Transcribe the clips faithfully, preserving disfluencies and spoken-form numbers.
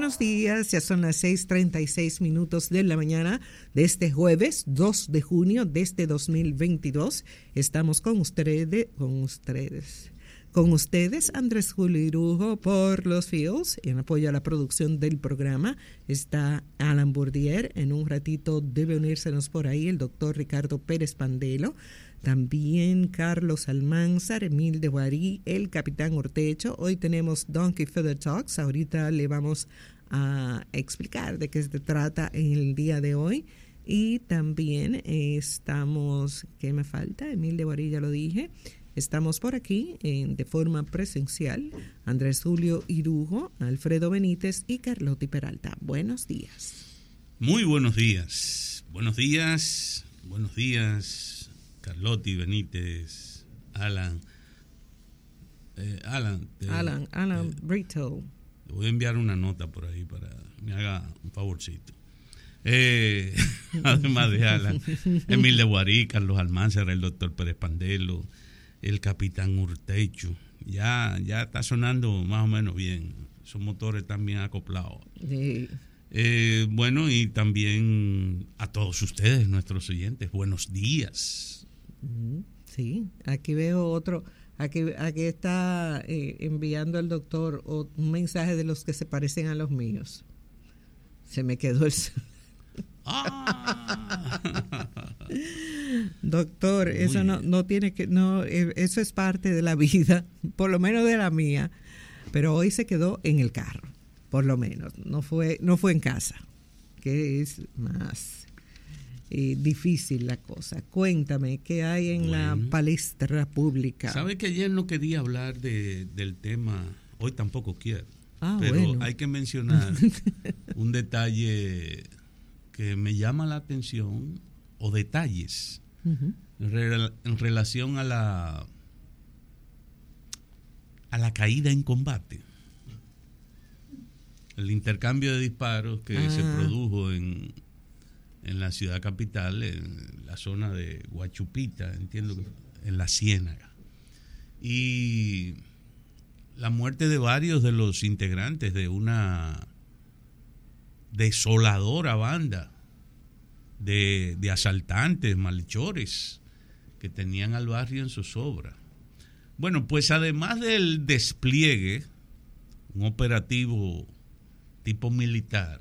buenos días. Ya son las seis treinta y seis minutos de la mañana de este jueves dos de junio de este dos mil veintidós. Estamos con ustedes, con ustedes, con ustedes, Andrés Julio Irujo por los Fields. En apoyo a la producción del programa está Alan Bourdier. En un ratito debe unírsenos por ahí el doctor Ricardo Pérez Pandelo. También Carlos Almanzar, Emil de Guarí, el Capitán Ortecho. Hoy tenemos Donkey Feather Talks. Ahorita le vamos a explicar de qué se trata en el día de hoy. Y también estamos, ¿qué me falta? Emil de Guarí, ya lo dije. Estamos por aquí en, de forma presencial. Andrés Julio Irujo, Alfredo Benítez y Carlotti Peralta. Buenos días. Muy buenos días. Buenos días. Buenos días. Carlotti, Benítez, Alan, eh, Alan, te, Alan, Alan eh, Brito. Le voy a enviar una nota por ahí para que me haga un favorcito. Eh, además de Alan, Emil de Guarí, Carlos Almanzar, el doctor Pérez Pandelo, el Capitán Urtecho. Ya, ya está sonando más o menos bien. Esos motores están bien acoplados. Sí. Eh, bueno, y también a todos ustedes, nuestros oyentes, buenos días. Sí, aquí veo otro, aquí, aquí está eh, enviando el doctor un mensaje de los que se parecen a los míos. Se me quedó el... Ah. Doctor, Muy eso no, no tiene que, no, eso es parte de la vida, por lo menos de la mía, pero hoy se quedó en el carro, por lo menos, no fue, no fue en casa, que es más Eh, difícil la cosa. Cuéntame, ¿qué hay en bueno, la palestra pública? ¿Sabe que ayer no quería hablar de, del tema? Hoy tampoco quiero. Ah, pero bueno. Hay que mencionar un detalle que me llama la atención, o detalles, uh-huh. en, re, en relación a la, a la caída en combate. El intercambio de disparos que ah. se produjo en... en la ciudad capital, en la zona de Guachupita, entiendo que en la Ciénaga. Y la muerte de varios de los integrantes de una desoladora banda de, de asaltantes, malhechores, que tenían al barrio en zozobra. Bueno, pues además del despliegue, un operativo tipo militar,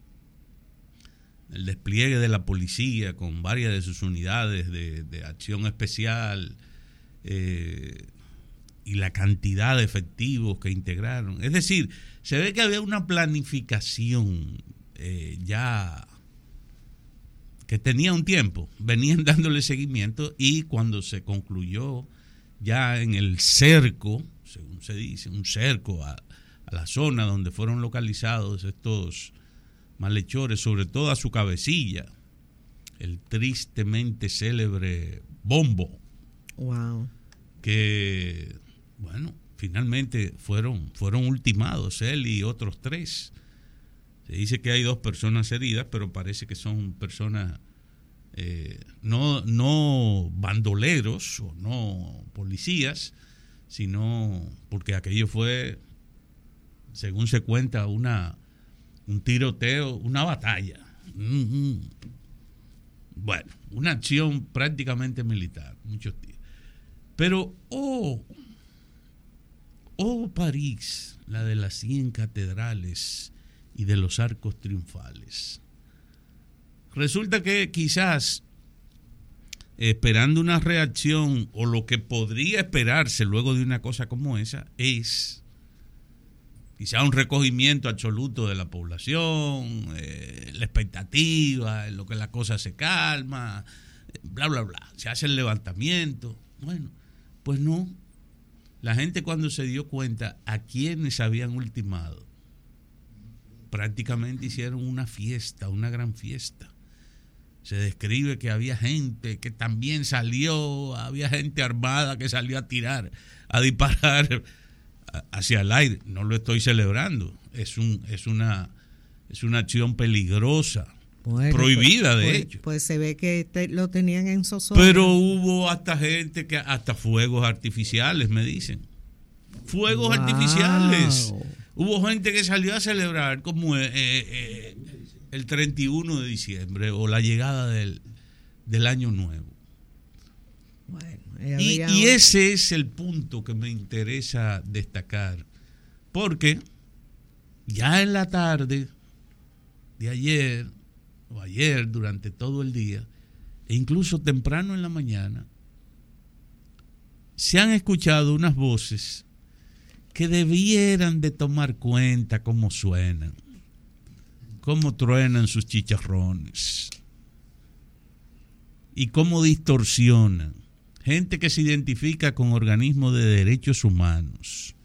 el despliegue de la policía con varias de sus unidades de, de acción especial eh, y la cantidad de efectivos que integraron. Es decir, se ve que había una planificación eh, ya que tenía un tiempo, venían dándole seguimiento, y cuando se concluyó ya en el cerco, según se dice, un cerco a, a la zona donde fueron localizados estos malhechores, sobre todo a su cabecilla, el tristemente célebre Bombo. Wow. Que, bueno, finalmente fueron, fueron ultimados, él y otros tres. Se dice que hay dos personas heridas, pero parece que son personas eh, no, no bandoleros o no policías, sino porque aquello fue, según se cuenta, una un tiroteo, una batalla. Mm-hmm. Bueno, una acción prácticamente militar, muchos días. Pero, oh, oh París, la de las cien catedrales y de los arcos triunfales. Resulta que quizás, esperando una reacción, o lo que podría esperarse luego de una cosa como esa, es quizá un recogimiento absoluto de la población, eh, la expectativa, en lo que la cosa se calma, bla, bla, bla. Se hace el levantamiento. Bueno, pues no. La gente, cuando se dio cuenta a quienes habían ultimado, prácticamente hicieron una fiesta, una gran fiesta. Se describe que había gente que también salió, había gente armada que salió a tirar, a disparar hacia el aire. No lo estoy celebrando, es un es una es una acción peligrosa, bueno, prohibida pues, de pues, hecho. Pues se ve que te, lo tenían en zozobra. Pero hubo hasta gente que hasta fuegos artificiales, me dicen. Fuegos wow. artificiales. Hubo gente que salió a celebrar como eh, eh, el treinta y uno de diciembre o la llegada del, del año nuevo. Bueno, y, y ese es el punto que me interesa destacar, porque ya en la tarde de ayer o ayer durante todo el día e incluso temprano en la mañana se han escuchado unas voces que debieran de tomar cuenta cómo suenan, cómo truenan sus chicharrones y cómo distorsionan. Gente que se identifica con organismos de derechos humanos,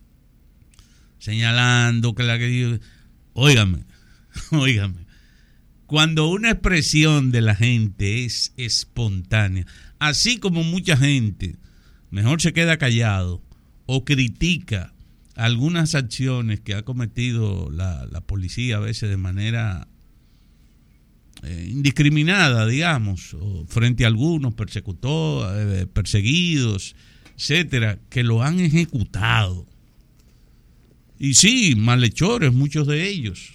señalando que la que... Óigame, óigame, cuando una expresión de la gente es espontánea, así como mucha gente mejor se queda callado o critica algunas acciones que ha cometido la, la policía a veces de manera eh, indiscriminada, digamos, o frente a algunos persecutores, eh, perseguidos, etcétera, que lo han ejecutado. Y sí, malhechores, muchos de ellos,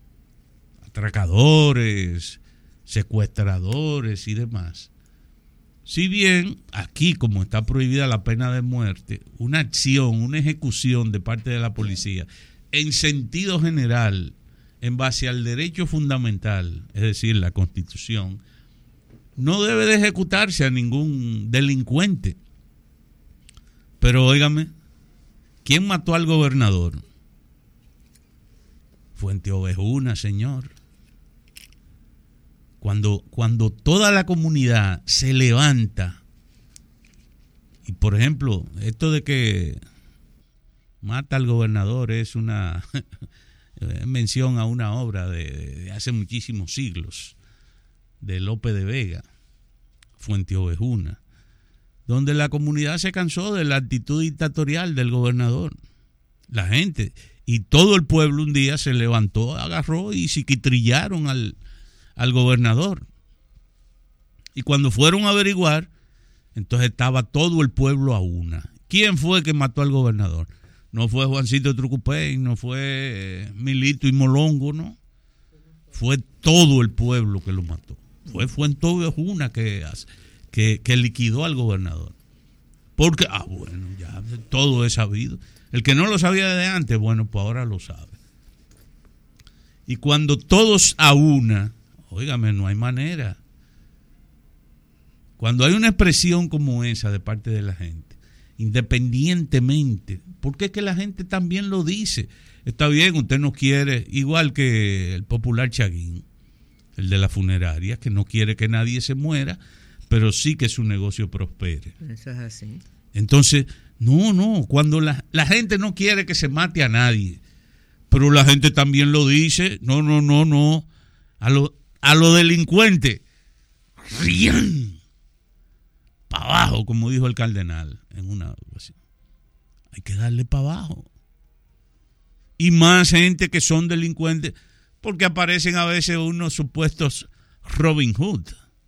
atracadores, secuestradores y demás. Si bien aquí, como está prohibida la pena de muerte, una acción, una ejecución de parte de la policía, en sentido general, en base al derecho fundamental, es decir, la Constitución, no debe de ejecutarse a ningún delincuente. Pero óigame, ¿quién mató al gobernador? Fuenteovejuna, señor. Cuando, cuando toda la comunidad se levanta, y por ejemplo, esto de que mata al gobernador es una mención a una obra de, de hace muchísimos siglos, de Lope de Vega, Fuenteovejuna, donde la comunidad se cansó de la actitud dictatorial del gobernador. La gente y todo el pueblo un día se levantó, agarró y psiquitrillaron al al gobernador. Y cuando fueron a averiguar, entonces estaba todo el pueblo a una. ¿Quién fue que mató al gobernador? No fue Juancito Trucupén, no fue Milito y Molongo, no. Fue todo el pueblo que lo mató. Fue Fuenteovejuna que, que, que liquidó al gobernador. Porque, ah, bueno, ya todo es sabido. El que no lo sabía desde antes, bueno, pues ahora lo sabe. Y cuando todos a una, óigame, no hay manera. Cuando hay una expresión como esa de parte de la gente, independientemente, porque es que la gente también lo dice. Está bien, usted no quiere, igual que el popular Chaguín, el de la funeraria, que no quiere que nadie se muera, pero sí que su negocio prospere. Eso es así. Entonces, no, no, cuando la, la gente no quiere que se mate a nadie, pero la gente también lo dice, no, no, no, no, a los a los delincuentes, rían para abajo, como dijo el cardenal en una ocasión. Hay que darle para abajo. Y más gente que son delincuentes, porque aparecen a veces unos supuestos Robin Hood,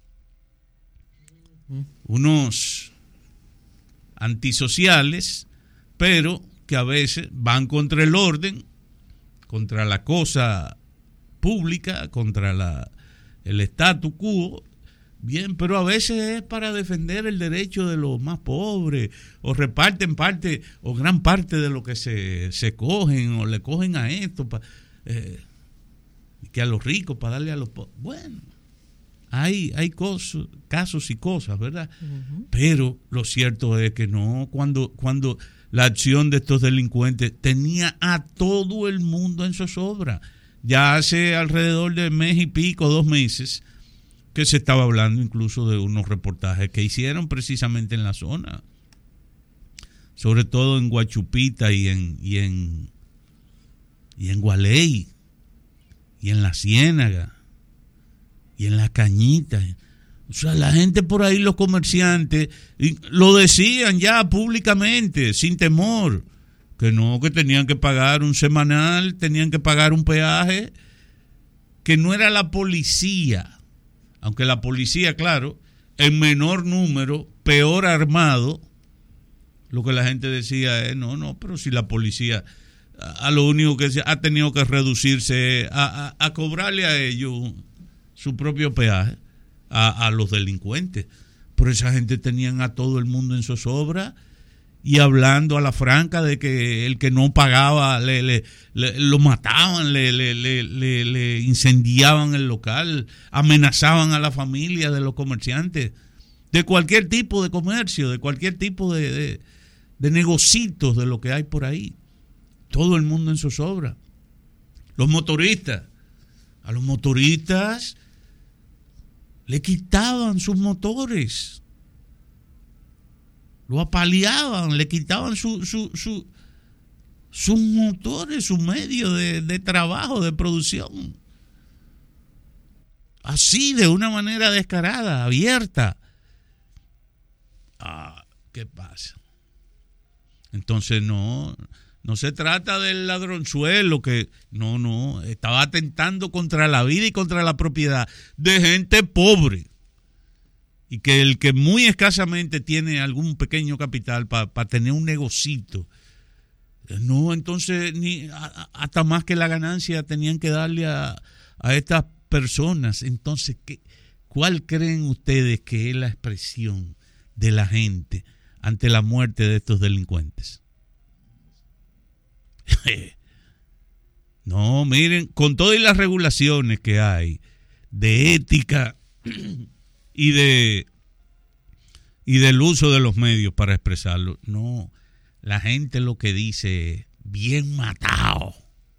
unos antisociales, pero que a veces van contra el orden, contra la cosa pública, contra la el statu quo, bien, pero a veces es para defender el derecho de los más pobres, o reparten parte, o gran parte de lo que se, se cogen, o le cogen a esto, pa, eh, que a los ricos, para darle a los pobres. Bueno, hay, hay cosas, casos y cosas, ¿verdad? Uh-huh. Pero lo cierto es que no, cuando, cuando la acción de estos delincuentes tenía a todo el mundo en zozobra. Ya hace alrededor de mes y pico, dos meses, que se estaba hablando incluso de unos reportajes que hicieron precisamente en la zona, sobre todo en Guachupita y en y en y en Gualey y en La Ciénaga y en La Cañita. O sea, la gente por ahí, los comerciantes, lo decían ya públicamente, sin temor, que no, que tenían que pagar un semanal, tenían que pagar un peaje, que no era la policía, aunque la policía, claro, en menor número, peor armado, lo que la gente decía es, no, no, pero si la policía, a lo único que se ha tenido que reducirse a, a, a cobrarle a ellos su propio peaje, a, a los delincuentes. Pero esa gente tenían a todo el mundo en zozobra y hablando a la franca de que el que no pagaba le, le, le lo mataban, le, le, le, le, le incendiaban el local, amenazaban a la familia de los comerciantes, de cualquier tipo de comercio, de cualquier tipo de, de, de negocitos de lo que hay por ahí. Todo el mundo en zozobra. Los motoristas, a los motoristas le quitaban sus motores, lo apaleaban, le quitaban su, su, su, sus motores, su medio de, de trabajo, de producción. Así, de una manera descarada, abierta. Ah, ¿qué pasa? Entonces no, no se trata del ladronzuelo que, no, no, estaba atentando contra la vida y contra la propiedad de gente pobre. Y que el que muy escasamente tiene algún pequeño capital para pa tener un negocito, no, entonces ni a, hasta más que la ganancia tenían que darle a, a estas personas. Entonces, ¿qué, ¿cuál creen ustedes que es la expresión de la gente ante la muerte de estos delincuentes? No, miren, con todas las regulaciones que hay de ética y de y del uso de los medios para expresarlo, no, la gente lo que dice es bien matado.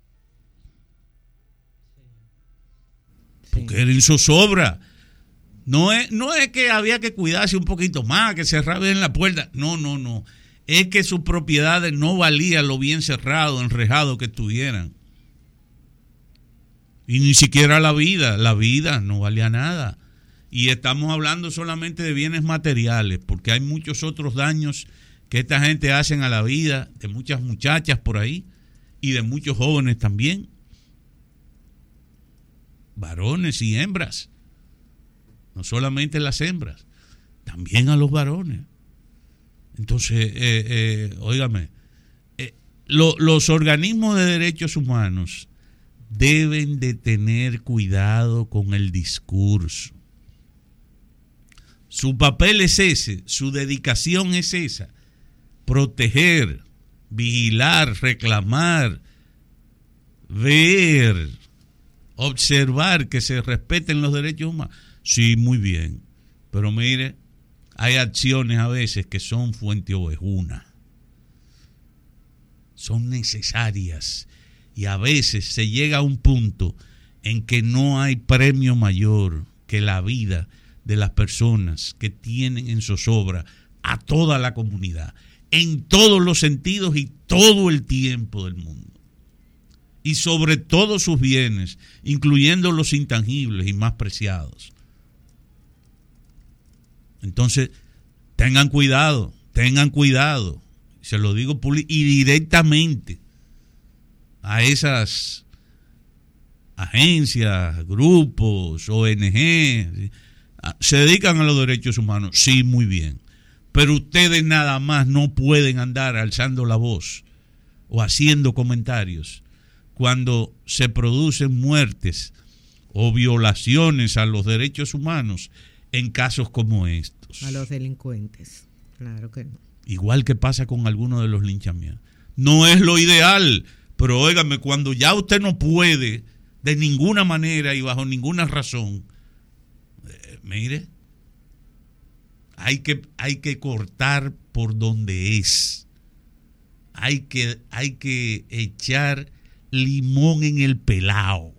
Porque era en zozobra. No es, no es que había que cuidarse un poquito más, que cerrar bien la puerta. No, no, no. Es que sus propiedades no valían lo bien cerrado, enrejado que estuvieran. Y ni siquiera la vida. La vida no valía nada. Y estamos hablando solamente de bienes materiales, porque hay muchos otros daños que esta gente hacen a la vida de muchas muchachas por ahí y de muchos jóvenes también. Varones y hembras. No solamente las hembras, también a los varones. Entonces, eh, eh, óigame, eh, lo, los organismos de derechos humanos deben de tener cuidado con el discurso. Su papel es ese, su dedicación es esa, proteger, vigilar, reclamar, ver, observar que se respeten los derechos humanos. Sí, muy bien, pero mire, hay acciones a veces que son fuente ovejuna, son necesarias y a veces se llega a un punto en que no hay premio mayor que la vida de las personas que tienen en zozobra a toda la comunidad, en todos los sentidos y todo el tiempo del mundo. Y sobre todos sus bienes, incluyendo los intangibles y más preciados. Entonces, tengan cuidado, tengan cuidado. Se lo digo público y directamente a esas agencias, grupos, O N G, se dedican a los derechos humanos, sí, muy bien, pero ustedes nada más no pueden andar alzando la voz o haciendo comentarios cuando se producen muertes o violaciones a los derechos humanos en casos como estos. A los delincuentes, claro que no. Igual que pasa con algunos de los linchamientos. No es lo ideal, pero óigame, cuando ya usted no puede de ninguna manera y bajo ninguna razón, eh, mire, hay que, hay que cortar por donde es. Hay que, hay que echar limón en el pelao.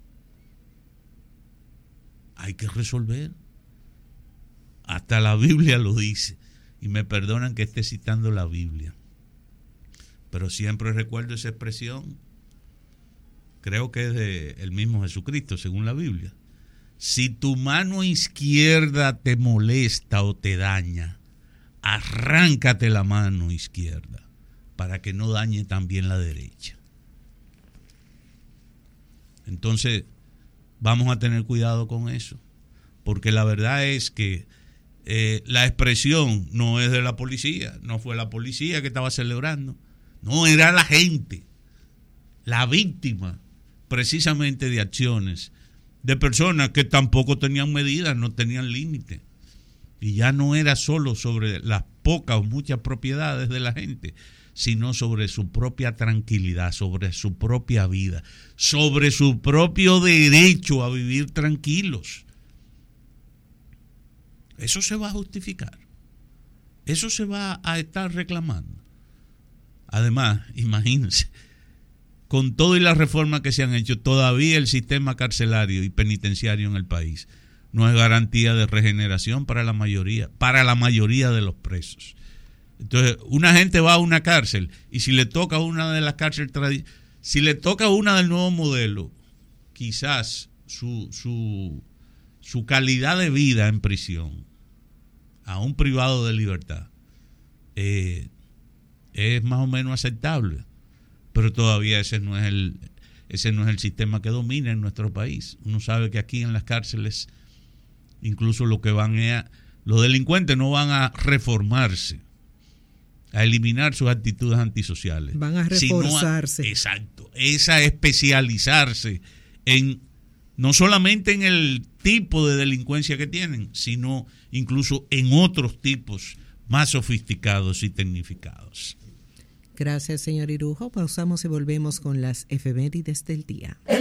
Hay que resolver. Hasta la Biblia lo dice. Y me perdonan que esté citando la Biblia. Pero siempre recuerdo esa expresión. Creo que es de el mismo Jesucristo, según la Biblia. Si tu mano izquierda te molesta o te daña, arráncate la mano izquierda para que no dañe también la derecha. Entonces, vamos a tener cuidado con eso, porque la verdad es que eh, la expresión no es de la policía, no fue la policía que estaba celebrando, no, era la gente, la víctima precisamente de acciones de personas que tampoco tenían medidas, no tenían límite. Y ya no era solo sobre las pocas o muchas propiedades de la gente, sino sobre su propia tranquilidad, sobre su propia vida, sobre su propio derecho a vivir tranquilos. Eso se va a justificar. Eso se va a estar reclamando. Además, imagínense, con todo y las reformas que se han hecho, todavía el sistema carcelario y penitenciario en el país no es garantía de regeneración para la mayoría, para la mayoría de los presos. Entonces, una gente va a una cárcel y si le toca una de las cárceles tradi- si le toca una del nuevo modelo, quizás su, su, su calidad de vida en prisión, a un privado de libertad, eh, es más o menos aceptable, pero todavía ese no es el ese no es el sistema que domina en nuestro país. Uno sabe que aquí en las cárceles incluso lo que van es a, los delincuentes no van a reformarse, a eliminar sus actitudes antisociales, van a reforzarse. A, exacto, es a especializarse en no solamente en el tipo de delincuencia que tienen, sino incluso en otros tipos más sofisticados y tecnificados. Gracias, señor Irujo. Pausamos y volvemos con las efemérides del día.